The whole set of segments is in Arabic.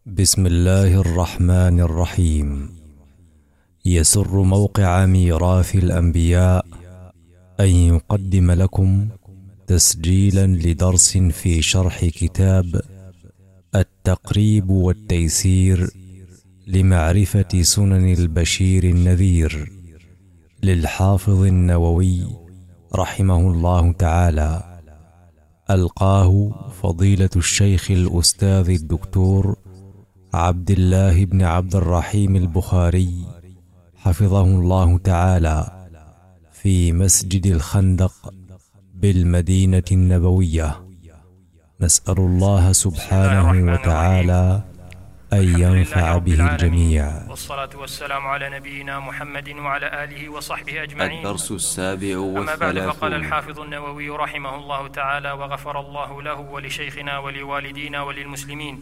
بسم الله الرحمن الرحيم. يسر موقع ميراث الأنبياء أن يقدم لكم تسجيلا لدرس في شرح كتاب التقريب والتيسير لمعرفة سنن البشير النذير للحافظ النووي رحمه الله تعالى، ألقاه فضيلة الشيخ الأستاذ الدكتور عبد الله بن عبد الرحيم البخاري حفظه الله تعالى في مسجد الخندق بالمدينة النبوية. نسأل الله سبحانه وتعالى أن ينفع به الجميع. والصلاة والسلام على نبينا محمد وعلى آله وصحبه أجمعين. الدرس السابع والثلاثون. أما بعد، فقال الحافظ النووي رحمه الله تعالى وغفر الله له ولشيخنا ولوالدينا وللمسلمين: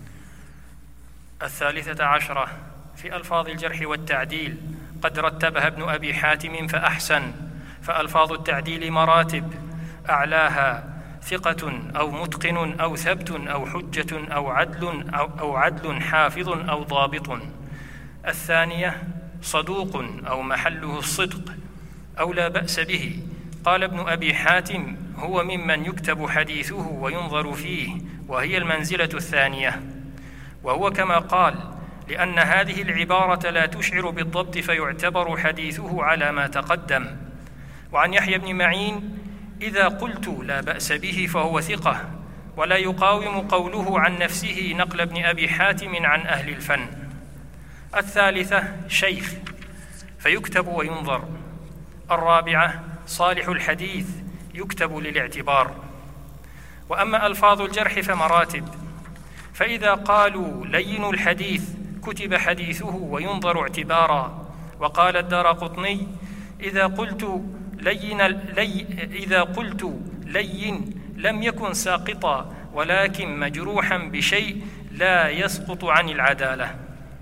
13 في ألفاظ الجرح والتعديل قد رتبها ابن أبي حاتم فأحسن. فألفاظ التعديل مراتب: أعلاها ثقة أو متقن أو ثبت أو حجة أو عدل حافظ أو ضابط. الثانية صدوق أو محله الصدق أو لا بأس به. قال ابن أبي حاتم: هو ممن يكتب حديثه وينظر فيه، وهي المنزلة الثانية. وهو كما قال، لأن هذه العبارة لا تشعر بالضبط فيعتبر حديثه على ما تقدم. وعن يحيى بن معين: إذا قلت لا بأس به فهو ثقة، ولا يقاوم قوله عن نفسه نقل ابن أبي حاتم عن أهل الفن. الثالثة شيخ فيكتب وينظر. الرابعة صالح الحديث يكتب للاعتبار. وأما ألفاظ الجرح فمراتب: فإذا قالوا لين الحديث كتب حديثه وينظر اعتبارا. وقال الدارقطني: إذا قلت لين لم يكن ساقطا، ولكن مجروحا بشيء لا يسقط عن العدالة.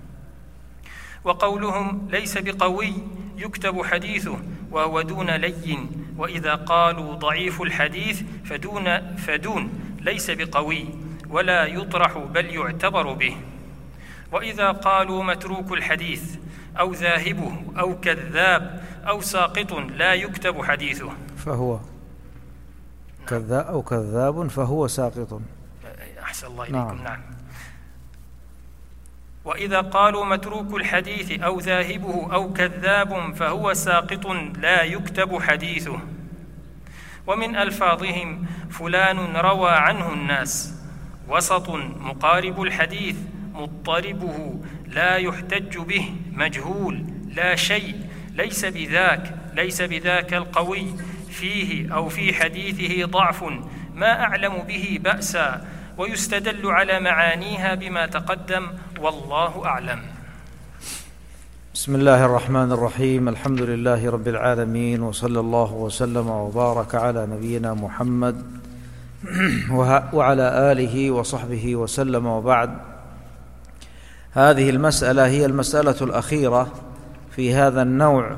وقولهم ليس بقوي يكتب حديثه وهو دون لين. وإذا قالوا ضعيف الحديث فدون ليس بقوي ولا يطرح بل يعتبر به. وإذا قالوا متروك الحديث أو ذاهبه أو كذاب أو ساقط لا يكتب حديثه فهو كذاب أو كذاب فهو ساقط. أحسن الله إليكم. نعم. وإذا قالوا متروك الحديث أو ذاهبه أو كذاب فهو ساقط لا يكتب حديثه. ومن ألفاظهم فلان روى عنه الناس. وسط مقارب الحديث مضطربه لا يحتج به مجهول لا شيء ليس بذاك القوي فيه أو في حديثه ضعف ما أعلم به بأسا، ويستدل على معانيها بما تقدم، والله أعلم. بسم الله الرحمن الرحيم. الحمد لله رب العالمين، وصلى الله وسلم وبارك على نبينا محمد وعلى آله وصحبه وسلم، وبعد. هذه المسألة هي المسألة الأخيرة في هذا النوع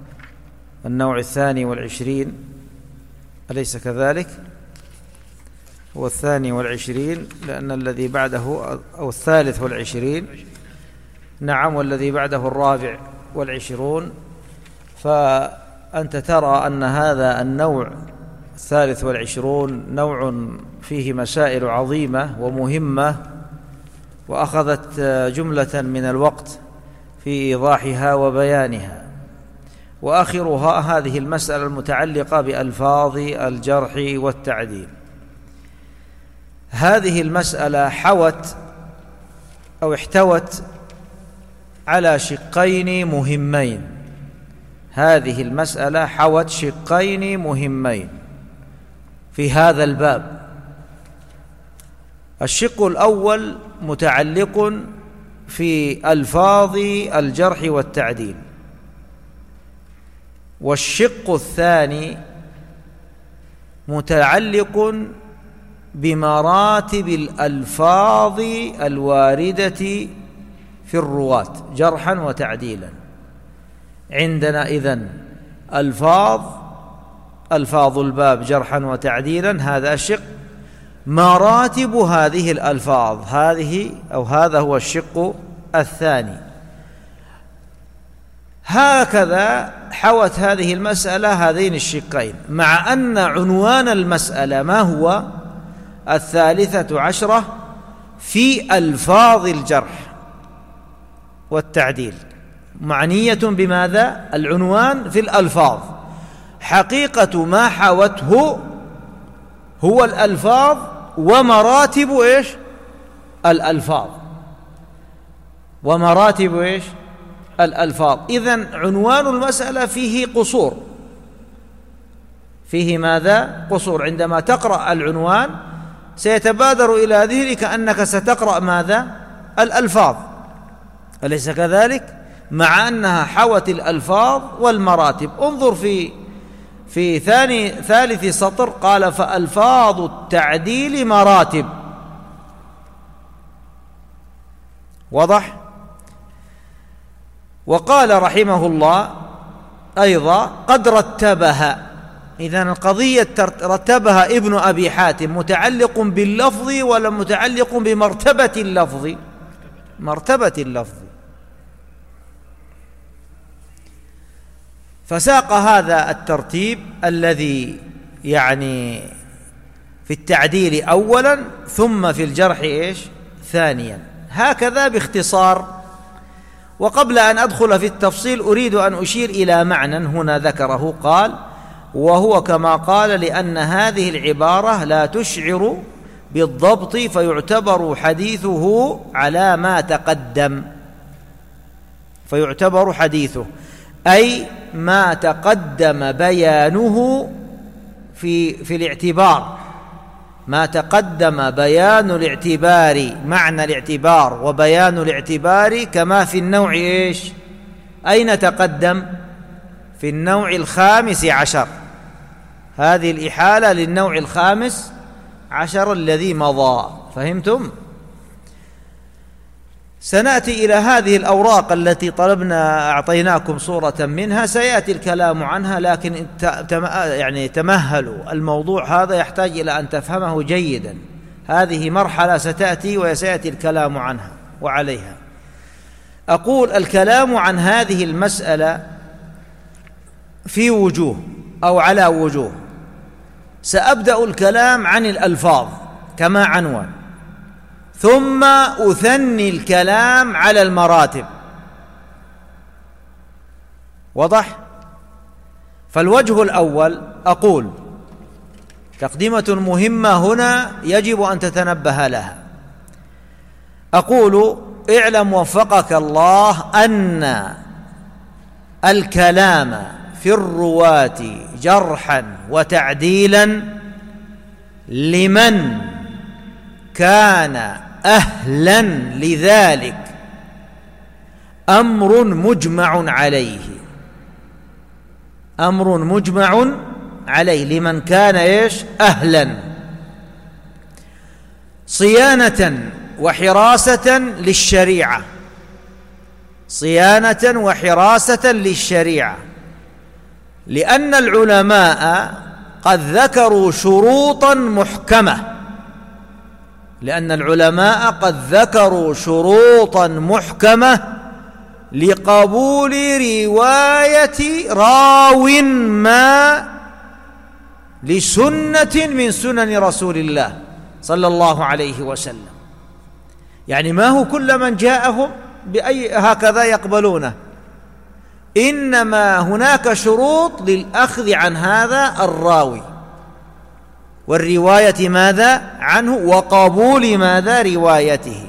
22، أليس كذلك؟ هو 22، لأن الذي بعده أو 23، نعم، والذي بعده 24. فأنت ترى أن هذا النوع 23 نوع فيه مسائل عظيمة ومهمة، وأخذت جملة من الوقت في إيضاحها وبيانها. وآخرها هذه المسألة المتعلقة بألفاظ الجرح والتعديل. هذه المسألة احتوت على شقين مهمين. هذه المسألة حوت شقين مهمين في هذا الباب. الشق الأول متعلق في ألفاظ الجرح والتعديل، والشق الثاني متعلق بمراتب الألفاظ الواردة في الرواة جرحا وتعديلا. عندنا إذن ألفاظ الباب جرحا وتعديلا، هذا شق، مراتب هذه الألفاظ، هذا هو الشق الثاني. هكذا حوت هذه المسألة هذين الشقين، مع أن عنوان المسألة ما هو؟ 13 في ألفاظ الجرح والتعديل، معنية بماذا؟ العنوان في الألفاظ. حقيقة ما حوته هو الألفاظ ومراتب إيش؟ الألفاظ، ومراتب إيش؟ الألفاظ. إذن عنوان المسألة فيه قصور، فيه ماذا؟ قصور. عندما تقرأ العنوان سيتبادر إلى ذهنك أنك ستقرأ ماذا؟ الألفاظ، أليس كذلك؟ مع أنها حوت الألفاظ والمراتب. انظر في ثالث سطر، قال فألفاظ التعديل مراتب. واضح؟ وقال رحمه الله أيضا قد رتبها. إذن القضية رتبها ابن أبي حاتم متعلق باللفظ ولا متعلق بمرتبة اللفظ؟ مرتبة اللفظ. فساق هذا الترتيب الذي يعني في التعديل أولا ثم في الجرح إيش؟ ثانيا، هكذا باختصار. وقبل أن أدخل في التفصيل أريد أن أشير إلى معنى هنا ذكره، قال وهو كما قال لأن هذه العبارة لا تشعر بالضبط فيعتبر حديثه على ما تقدم. فيعتبر حديثه أي ما تقدم بيانه في الاعتبار، ما تقدم بيان الاعتبار، معنى الاعتبار وبيان الاعتبار كما في النوع إيش؟ أين تقدم؟ في النوع 15. هذه الإحالة للنوع 15 الذي مضى. فهمتم؟ سنأتي إلى هذه الأوراق التي طلبنا، أعطيناكم صورة منها، سيأتي الكلام عنها، لكن يعني تمهلوا، الموضوع هذا يحتاج إلى أن تفهمه جيدا. هذه مرحلة ستأتي وسيأتي الكلام عنها وعليها. أقول الكلام عن هذه المسألة في وجوه أو على وجوه. سأبدأ الكلام عن الألفاظ كما عنوان، ثم أثني الكلام على المراتب. واضح؟ فالوجه الأول أقول تقدمة مهمة هنا يجب أن تتنبه لها. أقول اعلم وفقك الله أن الكلام في الرواة جرحا وتعديلا لمن كان أهلا لذلك أمر مجمع عليه، أمر مجمع عليه لمن كان إيش؟ أهلا، صيانة وحراسة للشريعة، صيانة وحراسة للشريعة. لأن العلماء قد ذكروا شروطا محكمة، لأن العلماء قد ذكروا شروطا محكمة لقبول رواية راو ما لسنة من سنن رسول الله صلى الله عليه وسلم. يعني ما هو كل من جاءهم بأي هكذا يقبلونه، إنما هناك شروط للأخذ عن هذا الراوي والرواية ماذا عنه وقبول ماذا روايته.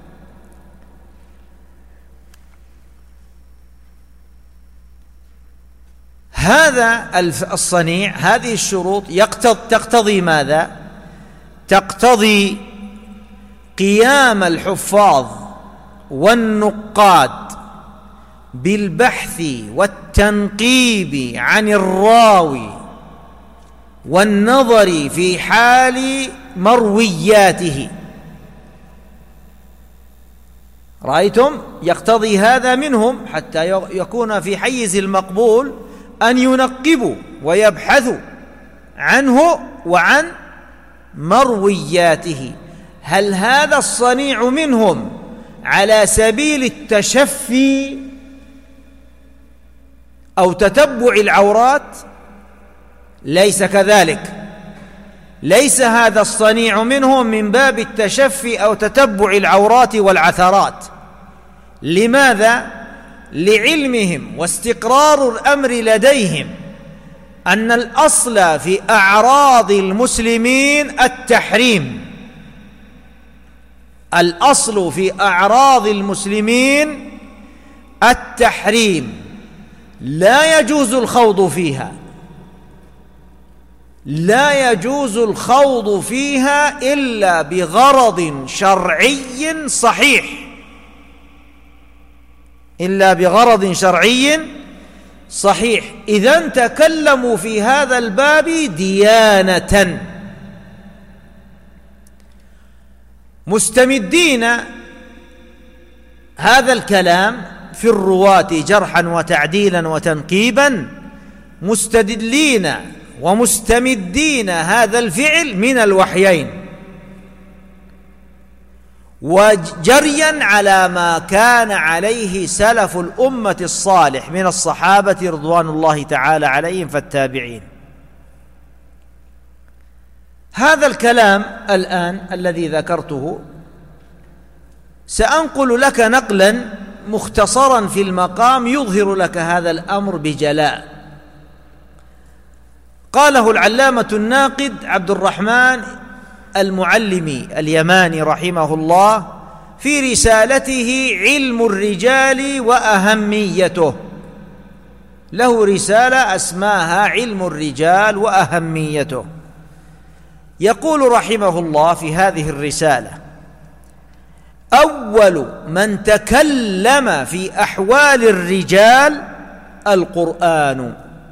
هذا الصنيع، هذه الشروط تقتضي ماذا؟ تقتضي قيام الحفاظ والنقاد بالبحث والتنقيب عن الراوي والنظر في حال مروياته. رأيتم؟ يقتضي هذا منهم حتى يكون في حيز المقبول أن ينقبوا ويبحثوا عنه وعن مروياته، هل هذا الصنيع منهم على سبيل التشفي أو تتبع العورات؟ ليس كذلك، ليس هذا الصنيع منهم من باب التشفي أو تتبع العورات والعثرات. لماذا؟ لعلمهم واستقرار الأمر لديهم أن الأصل في أعراض المسلمين التحريم، الأصل في أعراض المسلمين التحريم، لا يجوز الخوض فيها، لا يجوز الخوض فيها إلا بغرض شرعي صحيح، إلا بغرض شرعي صحيح. إذن تكلموا في هذا الباب ديانة، مستمدين هذا الكلام في الرواة جرحا وتعديلا وتنقيبا، مستدلين ومستمدين هذا الفعل من الوحيين، وجريا على ما كان عليه سلف الأمة الصالح من الصحابة رضوان الله تعالى عليهم فالتابعين. هذا الكلام الآن الذي ذكرته سأنقل لك نقلا مختصرا في المقام يظهر لك هذا الأمر بجلاء. قاله العلامة الناقد عبد الرحمن المعلمي اليماني رحمه الله في رسالته علم الرجال وأهميته، له رسالة أسماها علم الرجال وأهميته. يقول رحمه الله في هذه الرسالة: أول من تكلم في أحوال الرجال القرآن،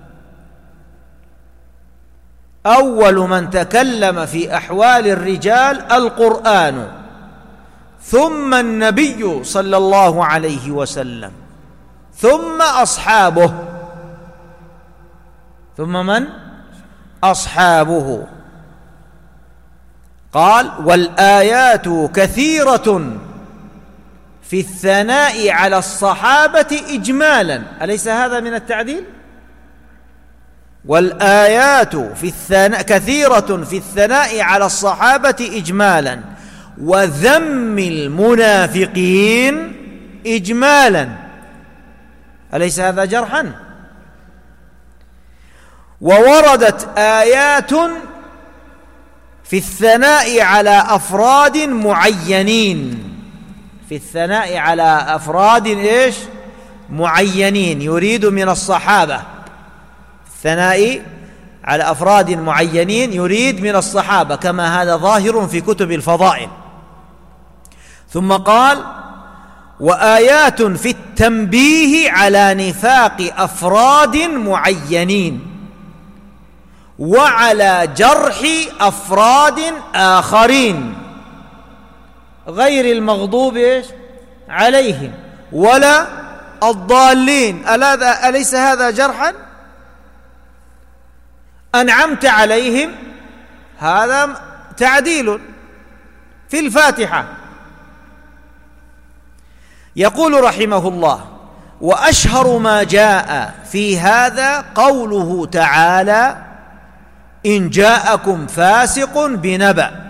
أول من تكلم في أحوال الرجال القرآن، ثم النبي صلى الله عليه وسلم، ثم أصحابه، ثم من؟ أصحابه. قال: والآيات كثيرة في الثناء على الصحابة إجمالا. أليس هذا من التعديل؟ والآيات في الثناء كثيرة في الثناء على الصحابة إجمالا، وذم المنافقين إجمالا. أليس هذا جرحا؟ ووردت آيات في الثناء على أفراد معينين، في الثناء على أفراد إيش؟ معينين، يريد من الصحابة، الثناء على أفراد معينين يريد من الصحابة، كما هذا ظاهر في كتب الفضائل. ثم قال: وآيات في التنبيه على نفاق أفراد معينين وعلى جرح أفراد آخرين غير المغضوب عليهم ولا الضالين. أليس هذا جرحا؟ أنعمت عليهم، هذا تعديل في الفاتحة. يقول رحمه الله: وأشهر ما جاء في هذا قوله تعالى: إن جاءكم فاسق بنبأ.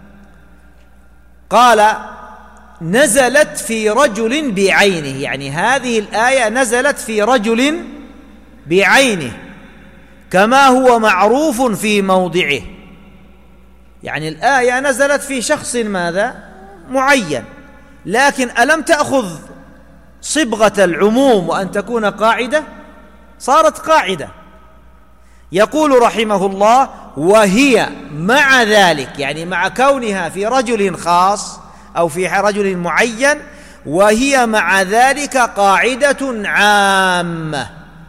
قال: نزلت في رجل بعينه، يعني هذه الآية نزلت في رجل بعينه كما هو معروف في موضعه، يعني الآية نزلت في شخص ماذا؟ معين، لكن ألم تأخذ صبغة العموم وأن تكون قاعدة؟ صارت قاعدة. يقول رحمه الله: وهي مع ذلك، يعني مع كونها في رجل خاص أو في رجل معين، وهي مع ذلك قاعدة عامة،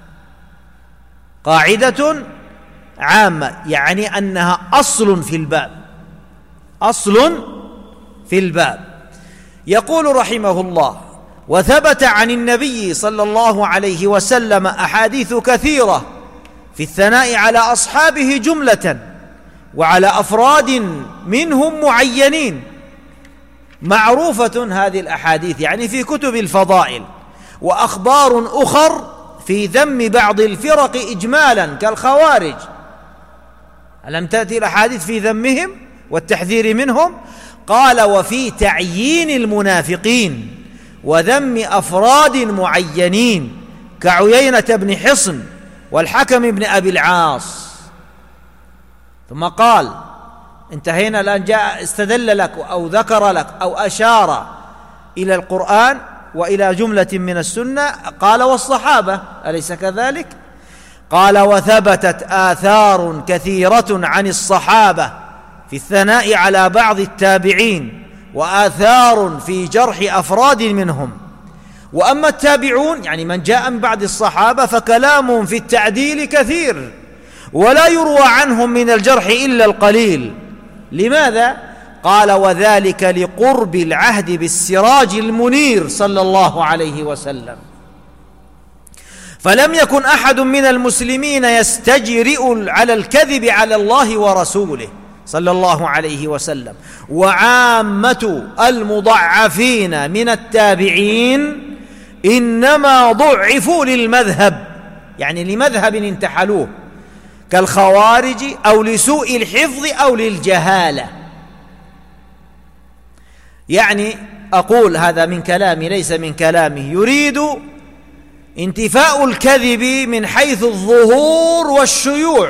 قاعدة عامة، يعني أنها أصل في الباب، أصل في الباب. يقول رحمه الله: وثبت عن النبي صلى الله عليه وسلم أحاديث كثيرة في الثناء على أصحابه جملة، وعلى أفراد منهم معينين. معروفة هذه الأحاديث يعني في كتب الفضائل. وأخبار أخر في ذم بعض الفرق إجمالا كالخوارج، ألم تأتي الأحاديث في ذمهم والتحذير منهم؟ قال وفي تعيين المنافقين وذم أفراد معينين كعيينة بن حصن والحكم بن أبي العاص. ثم قال انتهينا الآن، جاء استدل لك أو ذكر لك أو أشار إلى القرآن وإلى جملة من السنة، قال والصحابة، أليس كذلك؟ قال وثبتت آثار كثيرة عن الصحابة في الثناء على بعض التابعين، وآثار في جرح أفراد منهم. وأما التابعون يعني من جاء من بعد الصحابة فكلامهم في التعديل كثير، ولا يروى عنهم من الجرح إلا القليل. لماذا؟ قال وذلك لقرب العهد بالسراج المنير صلى الله عليه وسلم، فلم يكن أحد من المسلمين يستجرئ على الكذب على الله ورسوله صلى الله عليه وسلم. وعامة المضعفين من التابعين إنما ضعفوا للمذهب، يعني لمذهب انتحلوه كالخوارج أو لسوء الحفظ أو للجهالة. يعني أقول هذا من كلامي ليس من كلامه، يريد انتفاء الكذب من حيث الظهور والشيوع،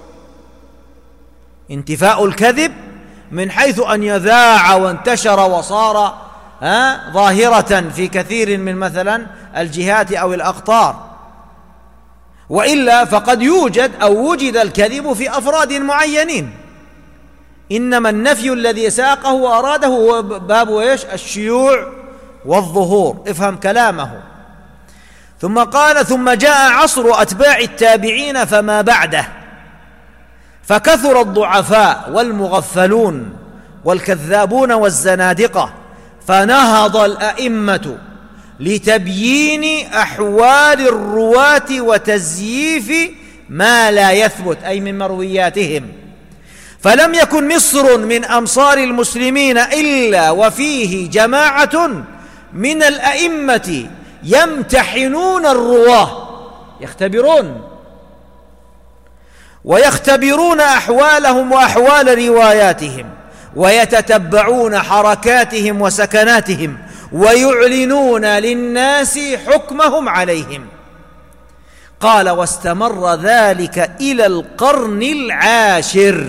انتفاء الكذب من حيث أن يذاع وانتشر وصار ظاهرة في كثير من مثلا الجهات أو الأقطار. وإلا فقد يوجد أو وجد الكذب في أفراد معينين، إنما النفي الذي ساقه وأراده هو باب إيش؟ الشيوع والظهور. افهم كلامه. ثم قال ثم جاء عصر أتباع التابعين فما بعده، فكثر الضعفاء والمغفلون والكذابون والزنادقة، فنهض الأئمة لتبيين أحوال الرواة وتزييف ما لا يثبت أي من مروياتهم. فلم يكن مصر من أمصار المسلمين إلا وفيه جماعة من الأئمة يمتحنون الرواه، ويختبرون أحوالهم وأحوال رواياتهم، ويتتبعون حركاتهم وسكناتهم، ويعلنون للناس حكمهم عليهم. قال واستمر ذلك إلى القرن العاشر،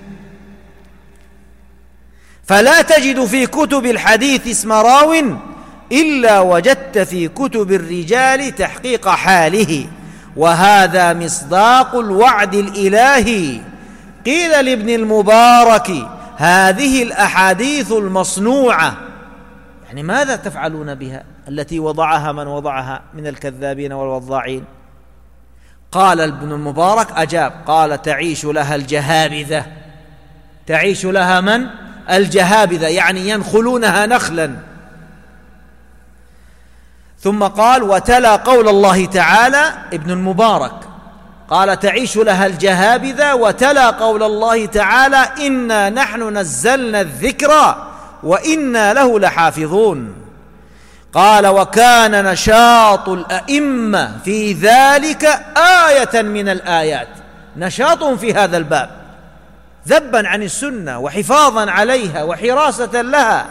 فلا تجد في كتب الحديث اسم راو إلا وجدت في كتب الرجال تحقيق حاله، وهذا مصداق الوعد الإلهي. قيل لابن المبارك هذه الأحاديث المصنوعة، يعني ماذا تفعلون بها التي وضعها من وضعها من الكذابين والوضاعين؟ قال ابن المبارك أجاب قال تعيش لها الجهابذة. تعيش لها من؟ الجهابذة، يعني ينخلونها نخلا. ثم قال وتلا قول الله تعالى، ابن المبارك قال تعيش لها الجهابذة، وتلا قول الله تعالى إنا نحن نزلنا الذكر وإنا له لحافظون. قال وكان نشاط الأئمة في ذلك آية من الآيات، نشاط في هذا الباب ذبا عن السنة وحفاظا عليها وحراسة لها.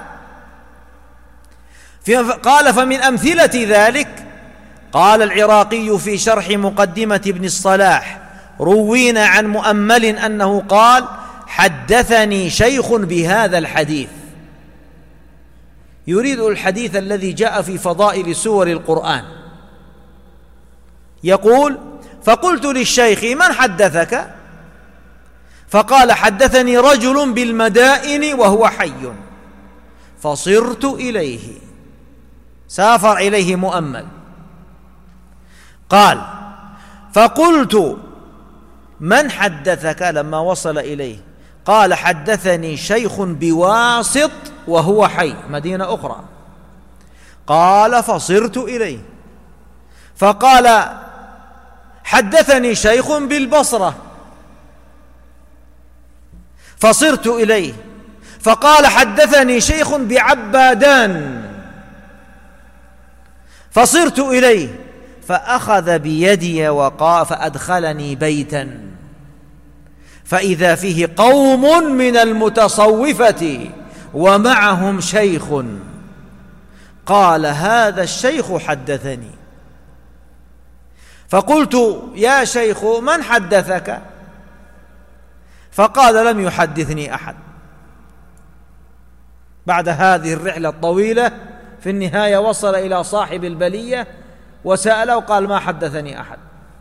قال فمن أمثلة ذلك قال العراقي في شرح مقدمة ابن الصلاح روينا عن مؤمل أنه قال حدثني شيخ بهذا الحديث، يريد الحديث الذي جاء في فضائل سور القرآن. يقول فقلت للشيخ من حدثك؟ فقال حدثني رجل بالمدائن وهو حي، فصرت إليه، سافر إليه مؤمل. قال فقلت من حدثك لما وصل إليه؟ قال حدثني شيخ بواسط وهو حي، مدينة أخرى. قال فصرت إليه، فقال حدثني شيخ بالبصرة، فصرت إليه فقال: حدثني شيخ بعبادان. فصرت إليه فأخذ بيدي فأدخلني بيتا فإذا فيه قوم من المتصوفة ومعهم شيخ. قال: هذا الشيخ حدثني. فقلت: يا شيخ من حدثك؟ فقال: لم يحدثني أحد. بعد هذه الرحلة الطويلة في النهاية وصل إلى صاحب البلية وسأله وقال: ما حدثني أحد.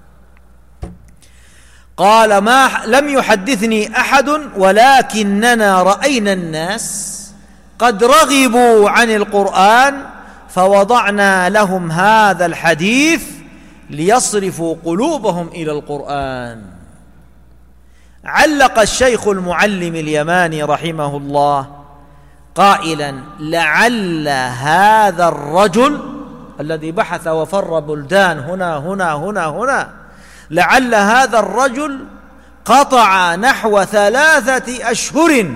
قال: لم يحدثني أحد، ولكننا رأينا الناس قد رغبوا عن القرآن فوضعنا لهم هذا الحديث ليصرفوا قلوبهم إلى القرآن. علق الشيخ المعلم اليماني رحمه الله قائلا: لعل هذا الرجل الذي بحث وفر بلدان هنا لعل هذا الرجل قطع نحو 3 أشهر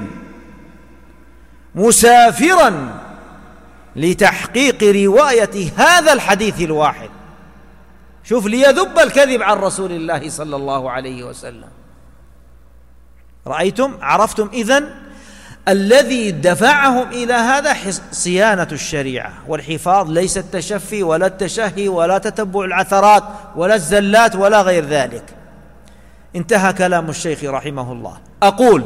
مسافرا لتحقيق رواية هذا الحديث الواحد. شوف، ليذب الكذب عن رسول الله صلى الله عليه وسلم. رأيتم؟ عرفتم إذن الذي دفعهم إلى هذا صيانة الشريعة والحفاظ، ليس التشفي ولا التشهي ولا تتبع العثرات ولا الزلات ولا غير ذلك. انتهى كلام الشيخ رحمه الله. أقول: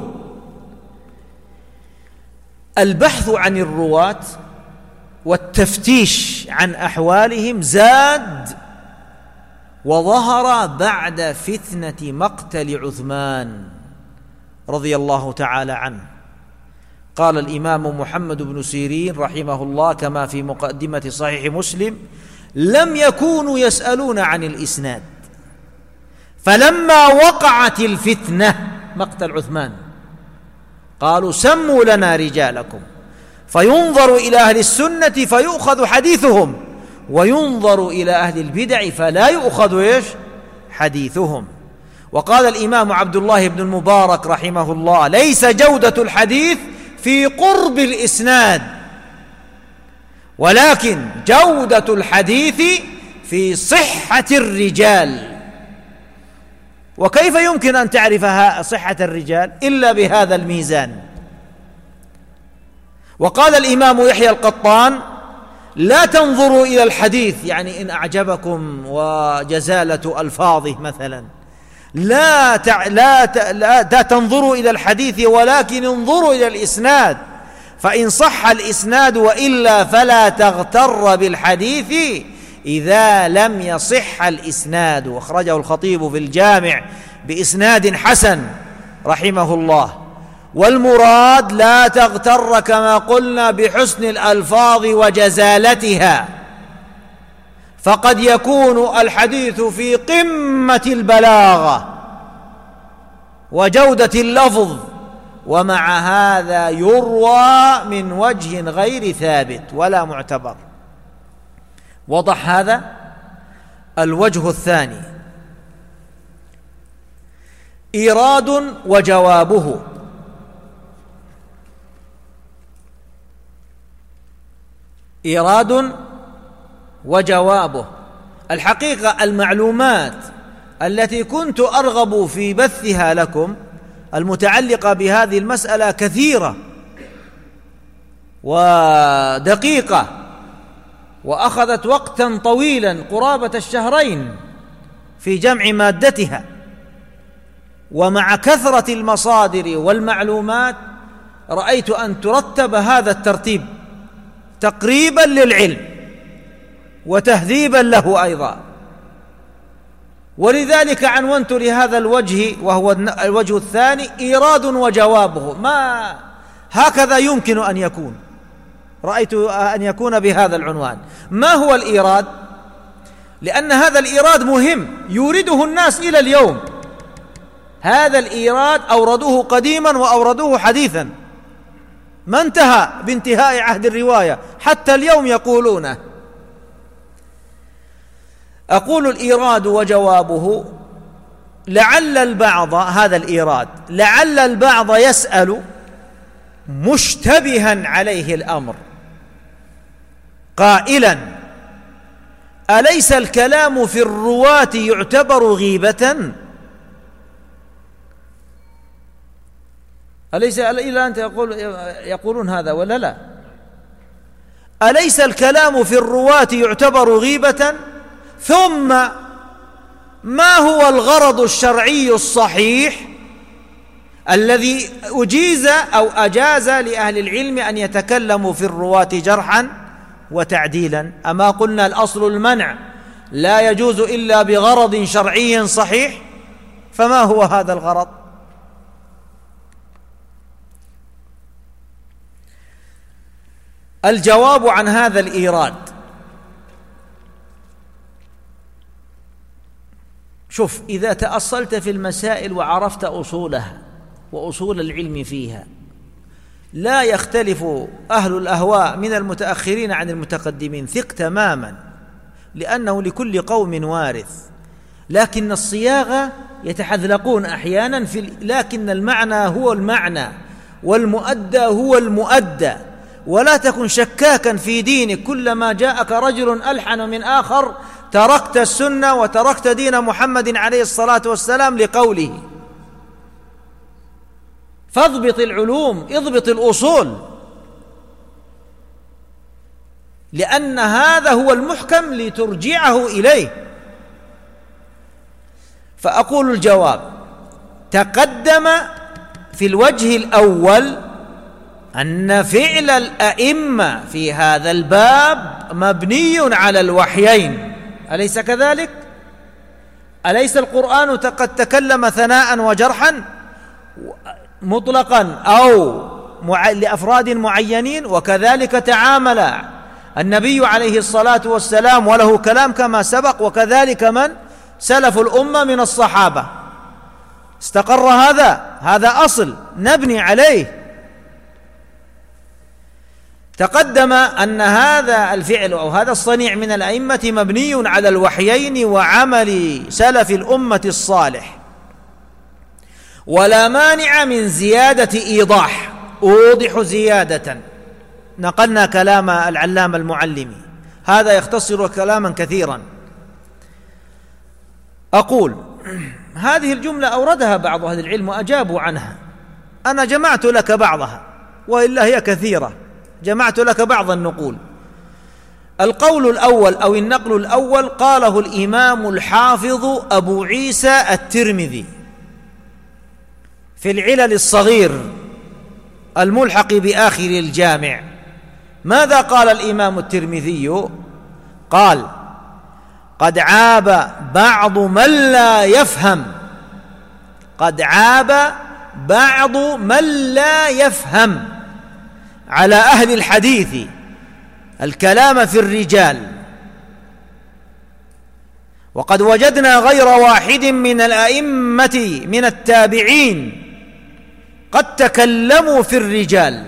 البحث عن الرواة والتفتيش عن أحوالهم زاد وظهر بعد فتنة مقتل عثمان رضي الله تعالى عنه. قال الإمام محمد بن سيرين رحمه الله كما في مقدمة صحيح مسلم: لم يكونوا يسألون عن الإسناد، فلما وقعت الفتنة مقتل عثمان قالوا: سموا لنا رجالكم، فينظر إلى أهل السنة فيؤخذ حديثهم، وينظر إلى أهل البدع فلا يؤخذ حديثهم. وقال الإمام عبد الله بن المبارك رحمه الله: ليس جودة الحديث في قرب الإسناد، ولكن جودة الحديث في صحة الرجال. وكيف يمكن أن تعرف صحة الرجال إلا بهذا الميزان؟ وقال الإمام يحيى القطان: لا تنظروا إلى الحديث، يعني إن أعجبكم وجزالة ألفاظه مثلا، لا تنظروا إلى الحديث، ولكن انظروا إلى الإسناد، فإن صح الإسناد وإلا فلا تغتر بالحديث إذا لم يصح الإسناد. واخرجه الخطيب في الجامع بإسناد حسن رحمه الله. والمراد لا تغتر كما قلنا بحسن الألفاظ وجزالتها، فقد يكون الحديث في قمة البلاغة وجودة اللفظ، ومع هذا يروى من وجه غير ثابت ولا معتبر. وضح هذا؟ الوجه الثاني: إيراد وجوابه. إيراد وجوابه. الحقيقة المعلومات التي كنت أرغب في بثها لكم المتعلقة بهذه المسألة كثيرة ودقيقة، وأخذت وقتا طويلا قرابة الشهرين في جمع مادتها. ومع كثرة المصادر والمعلومات رأيت أن ترتب هذا الترتيب تقريبا للعلم وتهذيبا له أيضا، ولذلك عنونت لهذا الوجه وهو الوجه الثاني: إيراد وجوابه. ما هكذا يمكن أن يكون، رأيت أن يكون بهذا العنوان. ما هو الإيراد؟ لأن هذا الإيراد مهم يورده الناس إلى اليوم. هذا الإيراد أوردوه قديما وأوردوه حديثا، ما انتهى بانتهاء عهد الرواية، حتى اليوم يقولونه. أقول: الإيراد وجوابه لعل البعض، هذا الإيراد، لعل البعض يسأل مشتبها عليه الأمر قائلا: أليس الكلام في الرواة يعتبر غيبة؟ أليس إلا أنت يقولون هذا ولا لا؟ أليس الكلام في الرواة يعتبر غيبة؟ ثم ما هو الغرض الشرعي الصحيح الذي أجيز أو أجاز لأهل العلم أن يتكلموا في الرواة جرحا وتعديلا؟ أما قلنا الأصل المنع لا يجوز إلا بغرض شرعي صحيح؟ فما هو هذا الغرض؟ الجواب عن هذا الإيراد: شوف، إذا تأصلت في المسائل وعرفت أصولها وأصول العلم فيها، لا يختلف أهل الأهواء من المتأخرين عن المتقدمين، ثق تماما، لأنه لكل قوم وارث، لكن الصياغة يتحذلقون أحيانا لكن المعنى هو المعنى والمؤدى هو المؤدى. ولا تكن شكاكا في دينك، كلما جاءك رجل ألحن من آخر تركت السنة وتركت دين محمد عليه الصلاة والسلام لقوله. فاضبط العلوم، اضبط الأصول، لأن هذا هو المحكم لترجعه إليه. فأقول الجواب: تقدم في الوجه الأول أن فعل الأئمة في هذا الباب مبني على الوحيين، أليس كذلك؟ أليس القرآن قد تكلم ثناء وجرحا مطلقا أو لأفراد معينين؟ وكذلك تعامل النبي عليه الصلاة والسلام وله كلام كما سبق، وكذلك من سلف الأمة من الصحابة. استقر هذا أصل نبني عليه. تقدم أن هذا الفعل أو هذا الصنيع من الأئمة مبني على الوحيين وعمل سلف الأمة الصالح، ولا مانع من زيادة إيضاح. أوضح زيادة، نقلنا كلام العلامة المعلمي، هذا يختصر كلاما كثيرا. أقول هذه الجملة أوردها بعض أهل العلم وأجابوا عنها، أنا جمعت لك بعضها وإلا هي كثيرة، جمعت لك بعض النقول. القول الأول أو النقل الأول قاله الإمام الحافظ أبو عيسى الترمذي في العلل الصغير الملحق بآخر الجامع. ماذا قال الإمام الترمذي؟ قال: قد عاب بعض من لا يفهم، قد عاب بعض من لا يفهم على أهل الحديث الكلام في الرجال، وقد وجدنا غير واحد من الأئمة من التابعين قد تكلموا في الرجال.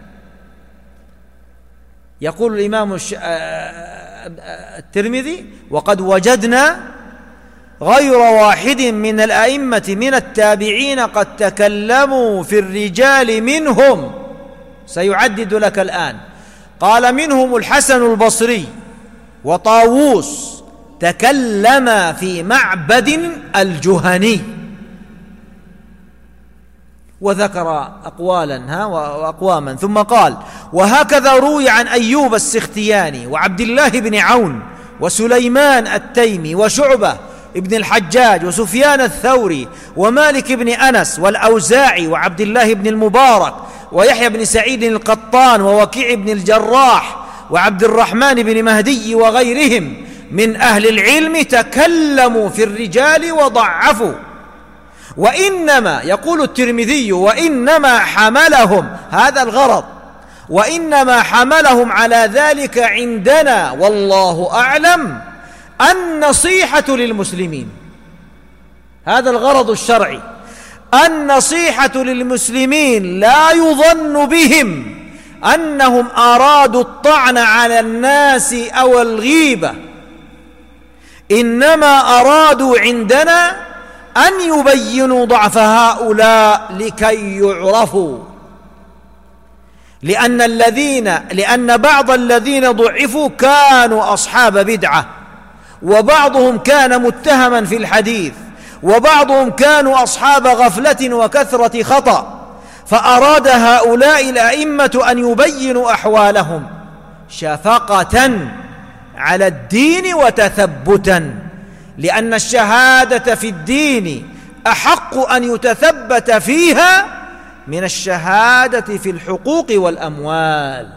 يقول الإمام الترمذي: وقد وجدنا غير واحد من الأئمة من التابعين قد تكلموا في الرجال منهم. سيعدد لك الآن. قال: منهم الحسن البصري وطاووس تكلم في معبد الجهني، وذكر أقوالا وأقواما، ثم قال: وهكذا روي عن أيوب السختياني وعبد الله بن عون وسليمان التيمي وشعبة ابن الحجاج وسفيان الثوري ومالك بن أنس والأوزاعي وعبد الله بن المبارك ويحيى بن سعيد القطان ووكيع بن الجراح وعبد الرحمن بن مهدي وغيرهم من أهل العلم تكلموا في الرجال وضعفوا. وإنما، يقول الترمذي، وإنما حملهم، هذا الغرض، وإنما حملهم على ذلك عندنا والله أعلم النصيحة للمسلمين. هذا الغرض الشرعي، النصيحة للمسلمين، لا يظن بهم أنهم أرادوا الطعن على الناس أو الغيبة، إنما أرادوا عندنا أن يبينوا ضعف هؤلاء لكي يعرفوا، لأن بعض الذين ضعفوا كانوا أصحاب بدعة، وبعضهم كان متهما في الحديث، وبعضهم كانوا أصحاب غفلة وكثرة خطأ، فأراد هؤلاء الأئمة أن يبينوا أحوالهم شفقة على الدين وتثبتا، لأن الشهادة في الدين أحق أن يتثبت فيها من الشهادة في الحقوق والأموال.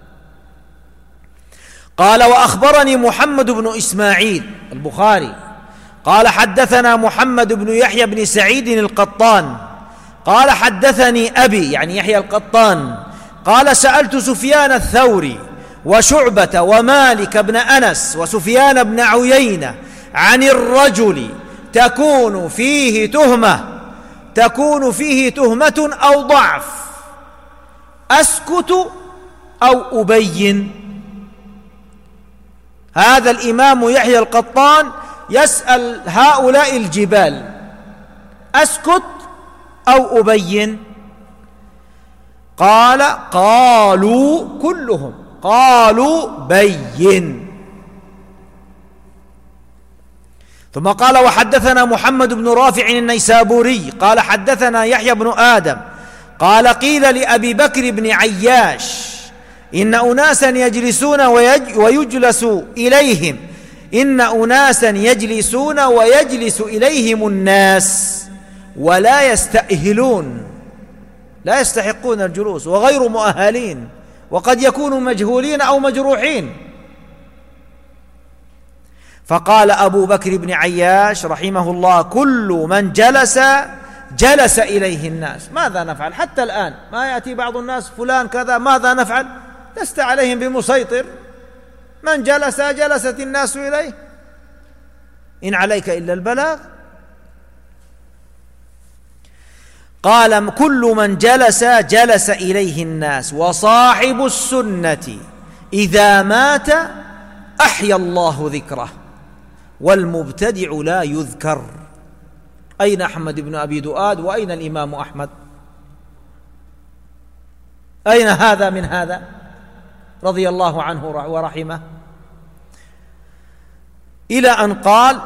قال: وأخبرني محمد بن إسماعيل البخاري قال: حدثنا محمد بن يحيى بن سعيد القطان قال: حدثني أبي يعني يحيى القطان قال: سألت سفيان الثوري وشعبة ومالك بن أنس وسفيان بن عيينة عن الرجل تكون فيه تهمة أو ضعف، أسكت أو أبين؟ هذا الإمام يحيى القطان يسأل هؤلاء الجبال: أسكت أو أبين؟ قالوا كلهم قالوا بين. ثم قال: وحدثنا محمد بن رافع النيسابوري قال: حدثنا يحيى بن آدم قال: قيل لأبي بكر بن عياش إن أناسا يجلسون ويجلس إليهم الناس ولا يستأهلون، لا يستحقون الجلوس وغير مؤهلين، وقد يكونوا مجهولين أو مجروحين. فقال أبو بكر بن عياش رحمه الله: كل من جلس إليه الناس. ماذا نفعل حتى الآن؟ ما يأتي بعض الناس: فلان كذا، ماذا نفعل؟ لست عليهم بمسيطر، من جلست الناس إليه، إن عليك إلا البلاغ. قال: كل من جلس إليه الناس، وصاحب السنة إذا مات أحيا الله ذكره، والمبتدع لا يذكر. أين أحمد بن أبي دؤاد؟ وأين الإمام أحمد؟ أين هذا من هذا رضي الله عنه ورحمه؟ إلى أن قال: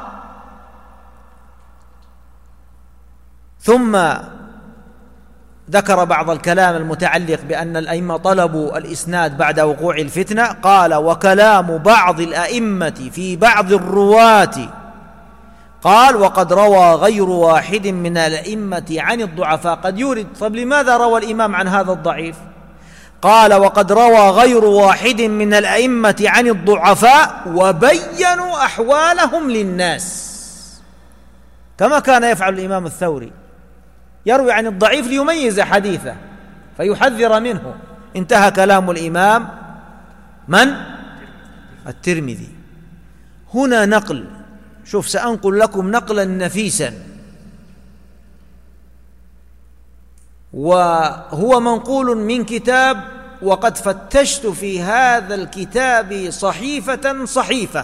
ثم ذكر بعض الكلام المتعلق بأن الأئمة طلبوا الإسناد بعد وقوع الفتنة. قال: وكلام بعض الأئمة في بعض الرواة، قال: وقد روى غير واحد من الأئمة عن الضعفاء. قد يورد: طيب لماذا روى الإمام عن هذا الضعيف؟ قال: وقد روى غير واحد من الأئمة عن الضعفاء وبينوا أحوالهم للناس، كما كان يفعل الإمام الثوري، يروي عن الضعيف ليميز حديثه فيحذر منه. انتهى كلام الإمام من؟ الترمذي. هنا نقل، شوف سأنقل لكم نقلا نفيسا، وهو منقول من كتاب، وقد فتشت في هذا الكتاب صحيفة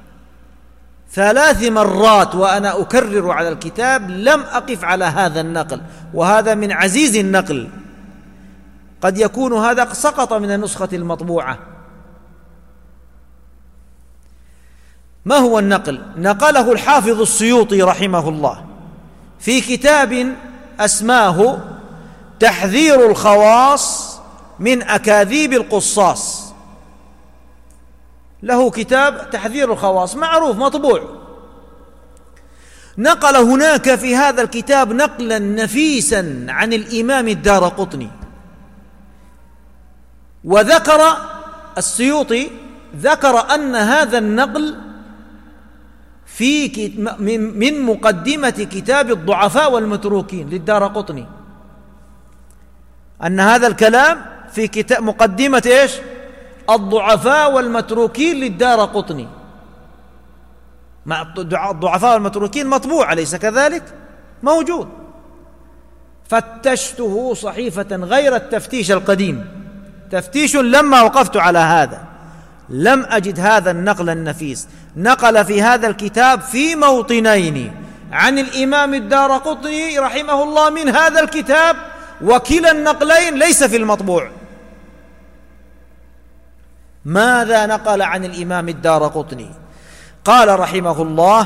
3 مرات وأنا أكرر على الكتاب، لم أقف على هذا النقل، وهذا من عزيز النقل، قد يكون هذا سقط من النسخة المطبوعة. ما هو النقل؟ نقله الحافظ السيوطي رحمه الله في كتاب أسماه تحذير الخواص من أكاذيب القصاص. له كتاب تحذير الخواص معروف مطبوع. نقل هناك في هذا الكتاب نقلا نفيسا عن الإمام الدارقطني، وذكر السيوطي أن هذا النقل من مقدمة كتاب الضعفاء والمتروكين للدارقطني، أن هذا الكلام في كتاب مقدمة إيش؟ الضعفاء والمتروكين للدارقطني. الضعفاء والمتروكين مطبوع أليس كذلك؟ موجود. فتشته صحيفة غير التفتيش القديم، تفتيش لما وقفت على هذا لم أجد هذا النقل النفيس. نقل في هذا الكتاب في موطنين عن الإمام الدارقطني رحمه الله من هذا الكتاب، وكلا النقلين ليس في المطبوع. ماذا نقل عن الإمام الدارقطني؟ قال رحمه الله،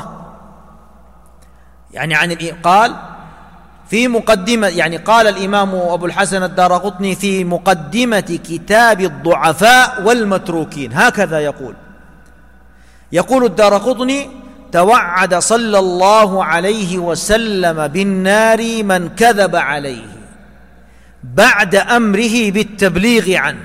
قال في مقدمة، قال الإمام أبو الحسن الدارقطني في مقدمة كتاب الضعفاء والمتروكين هكذا يقول الدارقطني: توعد صلى الله عليه وسلم بالنار من كذب عليه بعد أمره بالتبليغ عنه.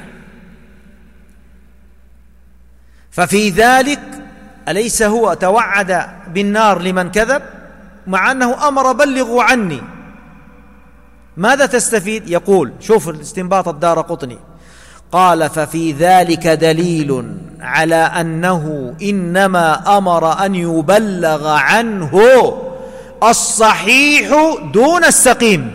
ففي ذلك أليس هو توعد بالنار لمن كذب، مع أنه أمر بلغوا عني؟ ماذا تستفيد؟ يقول، شوف الاستنباط الدارقطني، قال: ففي ذلك دليل على أنه إنما أمر أن يبلغ عنه الصحيح دون السقيم،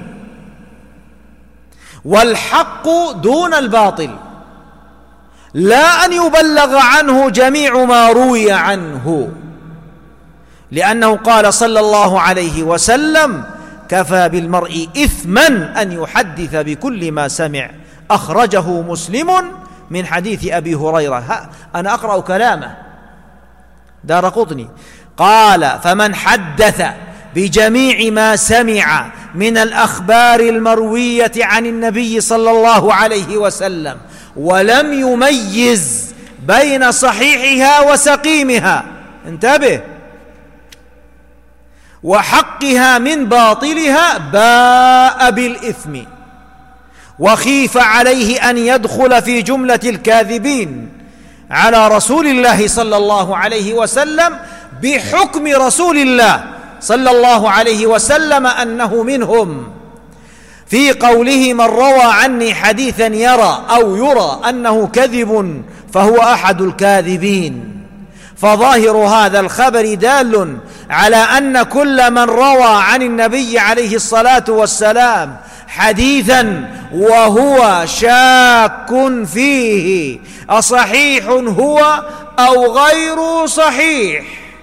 والحق دون الباطل، لا أن يبلغ عنه جميع ما روي عنه، لأنه قال صلى الله عليه وسلم: كفى بالمرء إثما أن يحدث بكل ما سمع. أخرجه مسلم من حديث أبي هريرة. أنا أقرأ كلامه دارقطني، قال: فمن حدث بجميع ما سمع من الأخبار المروية عن النبي صلى الله عليه وسلم ولم يميز بين صحيحها وسقيمها، انتبه، وحقها من باطلها، باء بالإثم، وخيف عليه أن يدخل في جملة الكاذبين على رسول الله صلى الله عليه وسلم بحكم رسول الله صلى الله عليه وسلم أنه منهم، في قوله: من روى عني حديثا يرى أنه كذب فهو أحد الكاذبين. فظاهر هذا الخبر دال على أن كل من روى عن النبي عليه الصلاة والسلام حديثا وهو شاك فيه أصحيح هو أو غير صحيح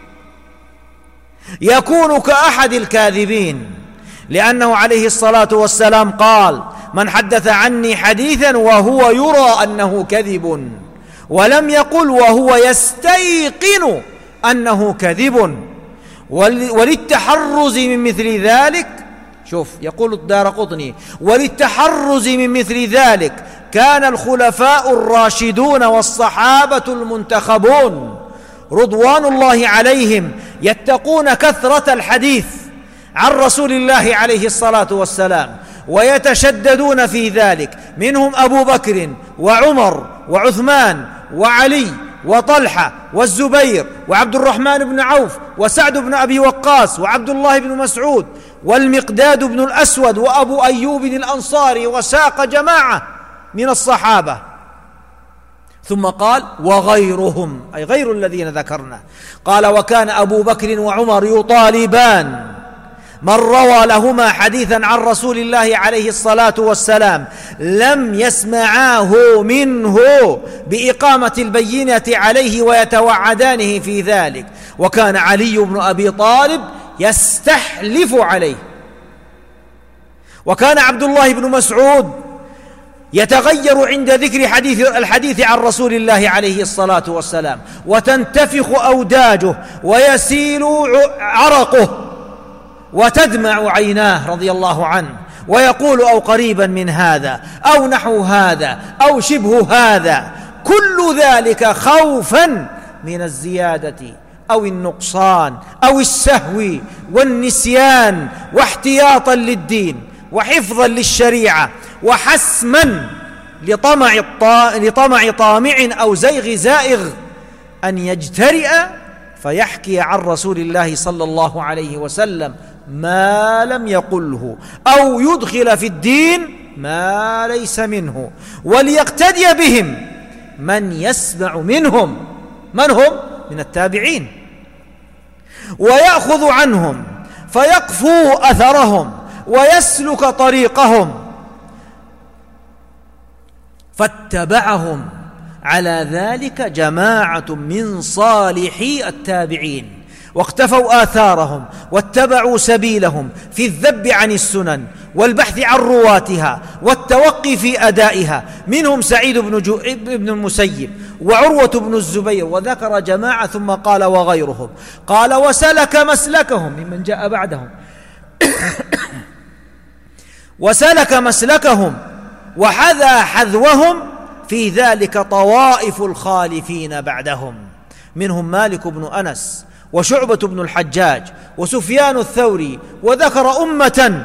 يكون كأحد الكاذبين، لأنه عليه الصلاة والسلام قال: من حدث عني حديثا وهو يرى أنه كذب، ولم يقل وهو يستيقن أنه كذب. وللتحرز من مثل ذلك، شوف يقول الدارقطني: وللتحرز من مثل ذلك كان الخلفاء الراشدون والصحابة المنتخبون رضوان الله عليهم يتقون كثرة الحديث عن رسول الله عليه الصلاة والسلام ويتشددون في ذلك، منهم أبو بكر وعمر وعثمان وعلي وطلحة والزبير وعبد الرحمن بن عوف وسعد بن أبي وقاص وعبد الله بن مسعود والمقداد بن الأسود وأبو أيوب الأنصاري، وساق جماعة من الصحابة. ثم قال: وغيرهم، أي غير الذين ذكرنا. قال: وكان أبو بكر وعمر يطالبان من روى لهما حديثا عن رسول الله عليه الصلاة والسلام لم يسمعاه منه بإقامة البينة عليه ويتوعدانه في ذلك، وكان علي بن أبي طالب يستحلف عليه، وكان عبد الله بن مسعود يتغير عند ذكر الحديث عن رسول الله عليه الصلاة والسلام، وتنتفخ أوداجه ويسيل عرقه وتدمع عيناه رضي الله عنه، ويقول: أو قريبا من هذا أو نحو هذا أو شبه هذا، كل ذلك خوفا من الزيادة أو النقصان أو السهو والنسيان، واحتياطا للدين وحفظا للشريعة وحسما لطمع طامع أو زيغ زائغ أن يجترئ فيحكي عن رسول الله صلى الله عليه وسلم ما لم يقله، أو يدخل في الدين ما ليس منه، وليقتدي بهم من يسمع منهم، من هم؟ من التابعين، ويأخذ عنهم فيقفو أثرهم ويسلك طريقهم. فاتبعهم على ذلك جماعة من صالحي التابعين، واقتفوا آثارهم واتبعوا سبيلهم في الذب عن السنن والبحث عن رواتها والتوقي في أدائها، منهم سعيد بن المسيب وعروة بن الزبير، وذكر جماعة ثم قال وغيرهم. قال وسلك مسلكهم ممن جاء بعدهم وسلك مسلكهم وحذا حذوهم في ذلك طوائف الخالفين بعدهم، منهم مالك بن أنس وشعبة بن الحجاج وسفيان الثوري، وذكر أمة.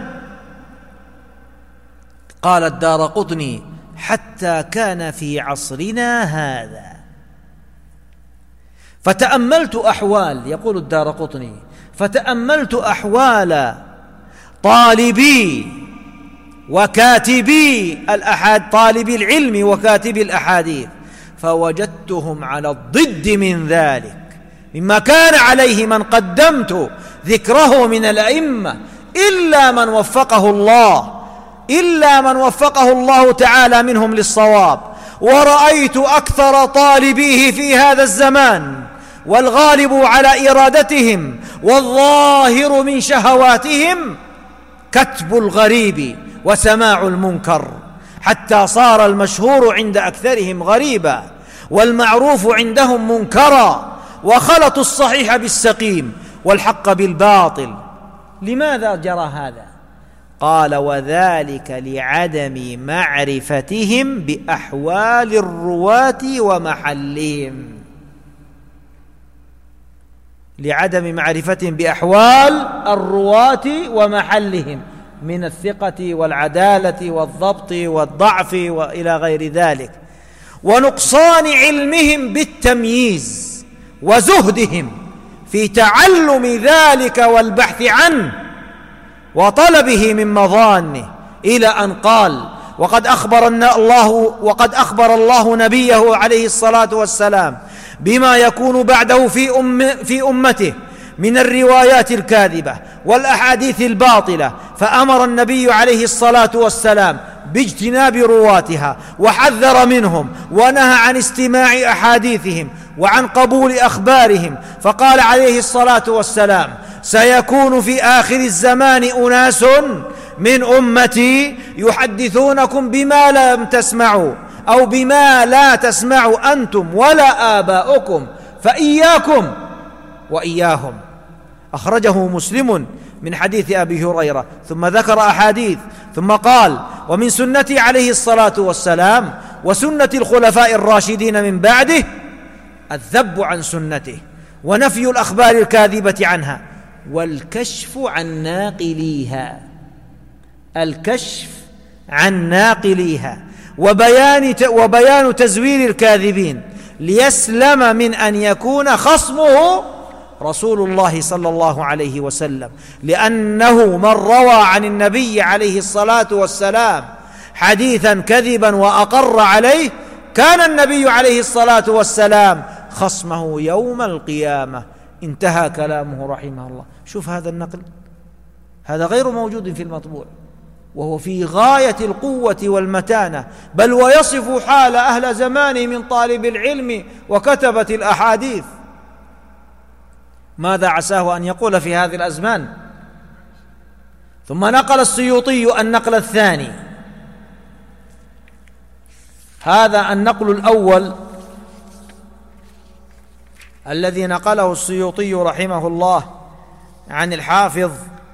قال الدارقطني حتى كان في عصرنا هذا. فتأملت أحوال، يقول الدارقطني، فتأملت أحوال طالبي وكاتبي طالبي العلم وكاتبي الأحاديث، فوجدتهم على الضد من ذلك مما كان عليه من قدمت ذكره من الأئمة، إلا من وفقه الله تعالى منهم للصواب. ورأيت أكثر طالبيه في هذا الزمان والغالب على إرادتهم والظاهر من شهواتهم كتب الغريب وسماع المنكر، حتى صار المشهور عند أكثرهم غريبا والمعروف عندهم منكرا، وخلطوا الصحيح بالسقيم والحق بالباطل. لماذا جرى هذا؟ قال وذلك لعدم معرفتهم بأحوال الرواة ومحلهم، لعدم معرفتهم بأحوال الرواة ومحلهم من الثقة والعدالة والضبط والضعف وإلى غير ذلك، ونقصان علمهم بالتمييز وزهدهم في تعلم ذلك والبحث عنه وطلبه من مظانه، إلى أن قال وقد أخبر الله نبيه عليه الصلاة والسلام بما يكون بعده في أمته من الروايات الكاذبة والأحاديث الباطلة، فأمر النبي عليه الصلاة والسلام باجتناب رواتها وحذر منهم ونهى عن استماع أحاديثهم وعن قبول أخبارهم، فقال عليه الصلاة والسلام سيكون في آخر الزمان أناس من أمتي يحدثونكم بما لم تسمعوا أو بما لا تسمعوا أنتم ولا آباؤكم، فإياكم وإياهم. أخرجه مسلم من حديث أبي هريرة، ثم ذكر أحاديث، ثم قال ومن سنتي عليه الصلاة والسلام وسنة الخلفاء الراشدين من بعده الذب عن سنته ونفي الأخبار الكاذبة عنها والكشف عن ناقليها، الكشف عن ناقليها وبيان تزوير الكاذبين، ليسلم من أن يكون خصمه رسول الله صلى الله عليه وسلم، لأنه من روى عن النبي عليه الصلاة والسلام حديثا كذبا وأقر عليه كان النبي عليه الصلاة والسلام خصمه يوم القيامة. انتهى كلامه رحمه الله. شوف هذا النقل، هذا غير موجود في المطبوع، وهو في غاية القوة والمتانة، بل ويصف حال أهل زمانه من طالب العلم وكتبة الأحاديث. ماذا عساه أن يقول في هذه الأزمان؟ ثم نقل السيوطي النقل الثاني. هذا النقل الأول الذي نقله السيوطي رحمه الله عن الحافظ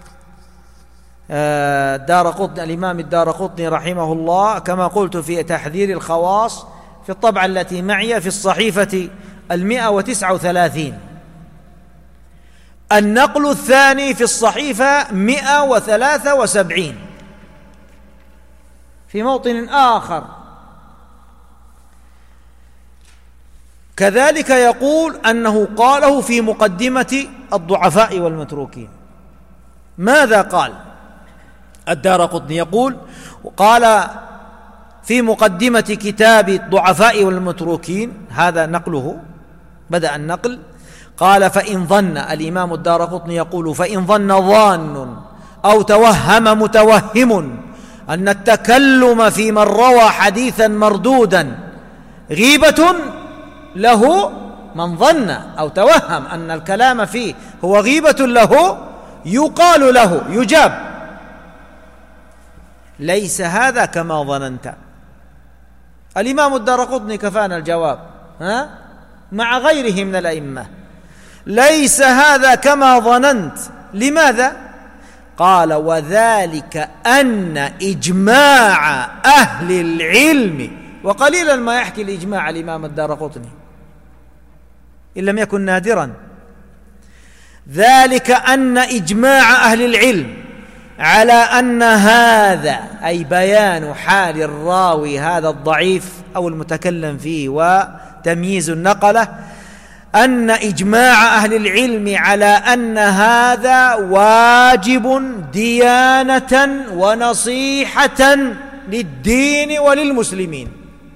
الإمام الدارقطني رحمه الله، كما قلت في تحذير الخواص في الطبعة التي معي في الصحيفة 139. النقل الثاني في الصحيفة 173 في موطن آخر كذلك يقول أنه قاله في مقدمة الضعفاء والمتروكين. ماذا قال الدارقطني؟ يقول قال في مقدمة كتاب الضعفاء والمتروكين، هذا نقله، بدأ النقل، قال فإن ظن، الإمام الدارقطني يقول فإن ظن ظان أو توهم متوهم أن التكلم في من روى حديثا مردودا غيبة له من ظن أو توهم أن الكلام فيه هو غيبة له يقال له يجاب: ليس هذا كما ظننت. الإمام الدارقطني كفانا الجواب مع غيره من الأئمة: ليس هذا كما ظننت. لماذا؟ قال: وذلك أن إجماع أهل العلم، وقليلا ما يحكي الإجماع الإمام الدارقطني إن لم يكن نادرا، ذلك أن إجماع أهل العلم على أن هذا، أي بيان حال الراوي هذا الضعيف أو المتكلم فيه وتمييز النقلة، أن إجماع أهل العلم على أن هذا واجب ديانة ونصيحة للدين وللمسلمين.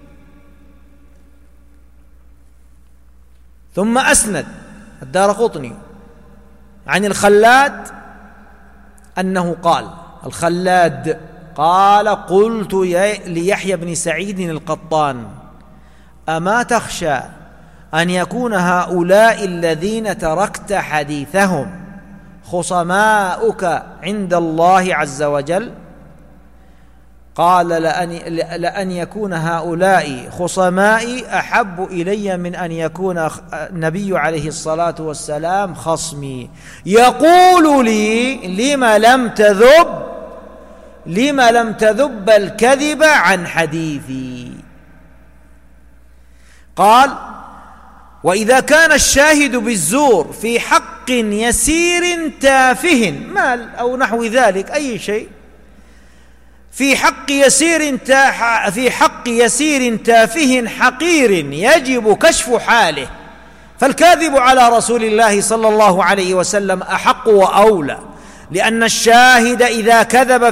ثم أسند الدارقطني عن الخلاد أنه قال: الخلاد قال: قلت ليحيى بن سعيد القطان: أما تخشى أن يكون هؤلاء الذين تركت حديثهم خصماؤك عند الله عز وجل؟ قال: لأن يكون هؤلاء خصمائي أحب إلي من أن يكون النبي عليه الصلاة والسلام خصمي، يقول لي: لما لم تذب الكذب عن حديثي. قال: وإذا كان الشاهد بالزور في حق يسير تافه، مال أو نحو ذلك، أي شيء، في حق يسير تافه حقير يجب كشف حاله، فالكاذب على رسول الله صلى الله عليه وسلم أحق وأولى، لأن الشاهد إذا كذب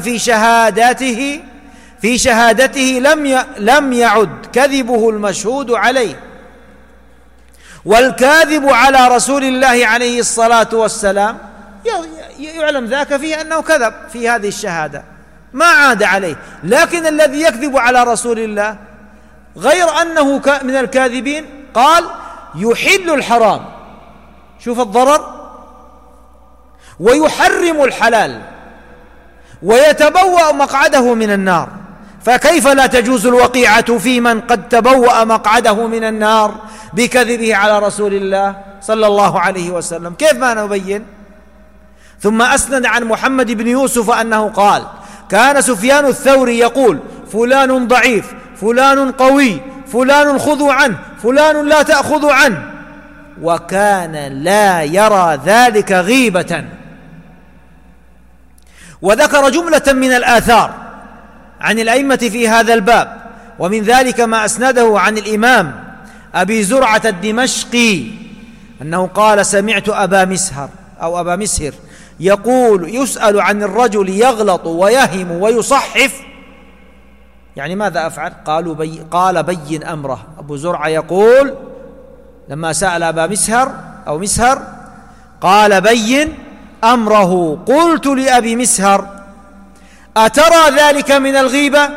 في شهادته لم يعد كذبه المشهود عليه، والكاذب على رسول الله عليه الصلاة والسلام يعلم ذاك فيه أنه كذب في هذه الشهادة، ما عاد عليه. لكن الذي يكذب على رسول الله غير أنه من الكاذبين، قال: يحل الحرام، شوف الضرر، ويحرم الحلال، ويتبوأ مقعده من النار. فكيف لا تجوز الوقيعة في من قد تبوأ مقعده من النار بكذبه على رسول الله صلى الله عليه وسلم؟ كيف ما نبين؟ ثم أسند عن محمد بن يوسف أنه قال: كان سفيان الثوري يقول: فلان ضعيف، فلان قوي، فلان خذوا عنه، فلان لا تأخذوا عنه، وكان لا يرى ذلك غيبة. وذكر جملة من الآثار عن الأئمة في هذا الباب، ومن ذلك ما أسنده عن الإمام أبي زرعة الدمشقي أنه قال: سمعت أبا مسهر يقول: يسأل عن الرجل يغلط ويهم ويصحف، يعني ماذا أفعل؟ قال: بين أمره. أبو زرعة يقول لما سأل أبا مسهر قال: بين أمره. قلت لأبي مسهر: أترى ذلك من الغيبة؟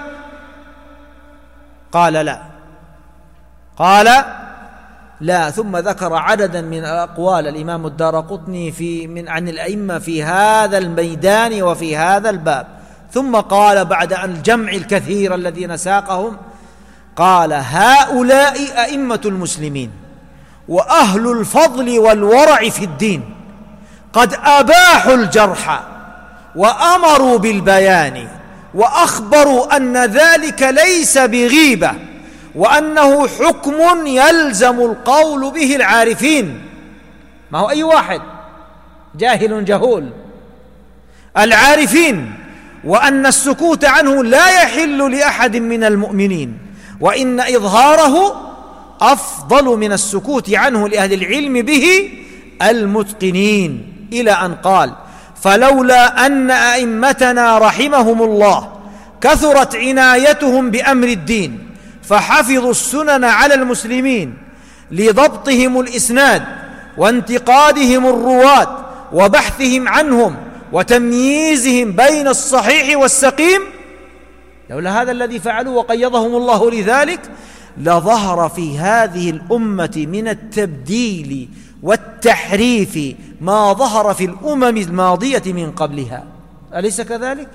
قال: لا. قال: لا. ثم ذكر عددا من أقوال الإمام الدارقطني عن الأئمة في هذا الميدان وفي هذا الباب، ثم قال بعد أن الجمع الكثير الذين ساقهم، قال: هؤلاء أئمة المسلمين وأهل الفضل والورع في الدين قد أباحوا الجرح وأمروا بالبيان، وأخبروا أن ذلك ليس بغيبة، وأنه حكم يلزم القول به العارفين. ما هو أي واحد جاهل جهول، العارفين، وأن السكوت عنه لا يحل لأحد من المؤمنين، وإن إظهاره أفضل من السكوت عنه لأهل العلم به المتقنين، إلى أن قال: فلولا أن أئمتنا رحمهم الله كثرت عنايتهم بأمر الدين فحفظوا السنن على المسلمين لضبطهم الإسناد وانتقادهم الرواة وبحثهم عنهم وتمييزهم بين الصحيح والسقيم، لولا هذا الذي فعلوا وقيضهم الله لذلك لظهر في هذه الأمة من التبديل والتحريف ما ظهر في الأمم الماضية من قبلها، أليس كذلك؟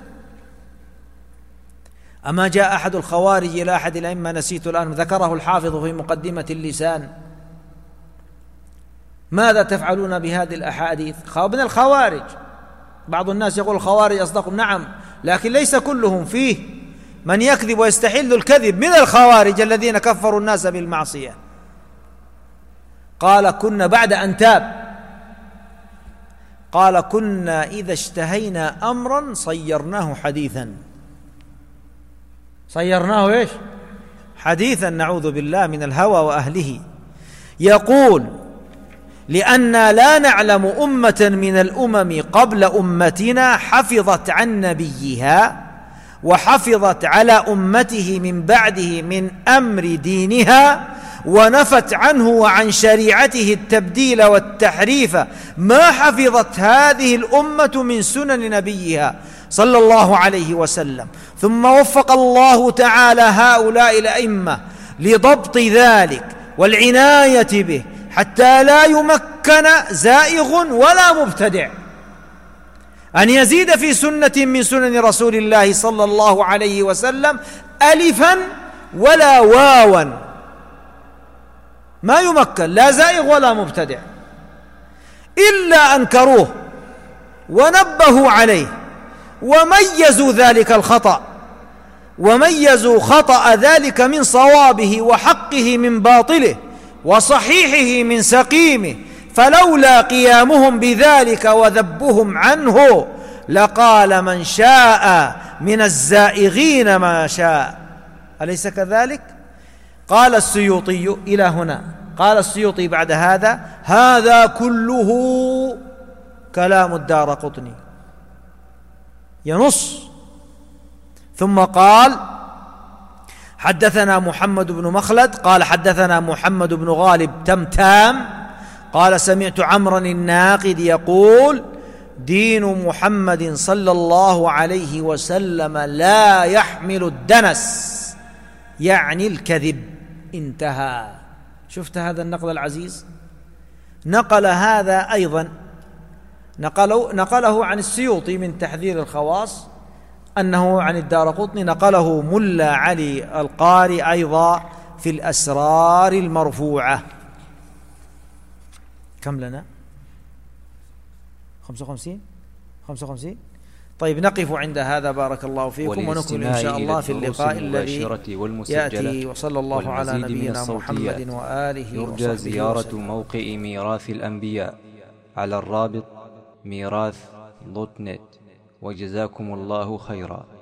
أما جاء أحد الخوارج إلى أحد الأئمة، نسيت الآن، ذكره الحافظ في مقدمة اللسان: ماذا تفعلون بهذه الأحاديث؟ من الخوارج. بعض الناس يقول الخوارج أصدقهم، نعم، لكن ليس كلهم، فيه من يكذب ويستحل الكذب من الخوارج الذين كفروا الناس بالمعصية. قال كنا بعد أن تاب، قال كنا إذا اشتهينا أمرا صيرناه حديثا. صيرناه إيش؟ حديثا، نعوذ بالله من الهوى وأهله. يقول: لأننا لا نعلم أمة من الأمم قبل أمتنا حفظت عن نبيها وحفظت على أمته من بعده من أمر دينها ونفت عنه وعن شريعته التبديل والتحريف ما حفظت هذه الأمة من سنن نبيها صلى الله عليه وسلم. ثم وفق الله تعالى هؤلاء الأئمة لضبط ذلك والعناية به حتى لا يمكن زائغ ولا مبتدع أن يزيد في سنة من سنن رسول الله صلى الله عليه وسلم ألفا ولا واوا، ما يمكن، لا زائغ ولا مبتدع، إلا أنكروه ونبهوا عليه وميزوا ذلك الخطأ، وميزوا خطأ ذلك من صوابه وحقه من باطله وصحيحه من سقيمه. فلولا قيامهم بذلك وذبهم عنه لقال من شاء من الزائغين ما شاء، أليس كذلك؟ قال السيوطي إلى هنا، قال السيوطي بعد هذا كله كلام الدارقطني ينص. ثم قال: حدثنا محمد بن مخلد قال حدثنا محمد بن غالب تمتام قال سمعت عمرا الناقد يقول: دين محمد صلى الله عليه وسلم لا يحمل الدنس، يعني الكذب. انتهى. شفت هذا النقل العزيز؟ نقل هذا أيضا، نقله عن السيوطي من تحذير الخواص، أنه عن الدارقطني نقله ملا علي القاري أيضا في الأسرار المرفوعة. كم لنا؟ 55. طيب نقف عند هذا، بارك الله فيكم، ونكمل إن شاء الله في اللقاء الذي يأتي. وصلى الله على نبينا محمد وآله وصحبه وسلم. يرجى زيارة موقع ميراث الأنبياء على الرابط ميراث.net. وجزاكم الله خيرا.